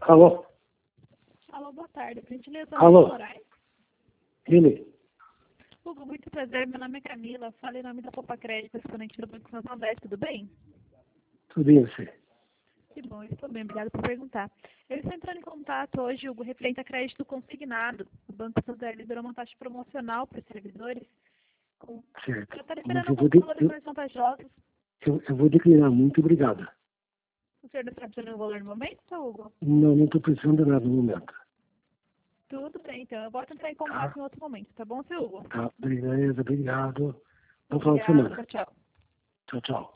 Alô? Alô, boa tarde. Por gentileza, Alô? Moraes. Ele? Hugo, muito prazer. Meu nome é Camila. Falo em nome da Copa Crédito, exponente do Banco Santander. Tudo bem? Tudo bem, você? Que bom, estou bem. Obrigada por perguntar. Eu estou entrando em contato hoje, Hugo, referente a crédito consignado. O Banco Santander liberou uma taxa promocional para os servidores. Certo. Eu estou Mas esperando alguns valores mais vantajosos. eu vou declinar. Muito obrigado. O senhor não está precisando do valor no momento, Hugo? Não estou precisando de nada no momento. Tudo bem, então. Eu vou entrar em Tá? contato em outro momento, tá bom, seu Hugo? Tá. Beleza, obrigado. Bom final de Obrigada. semana. Tchau, tchau. Tchau, tchau.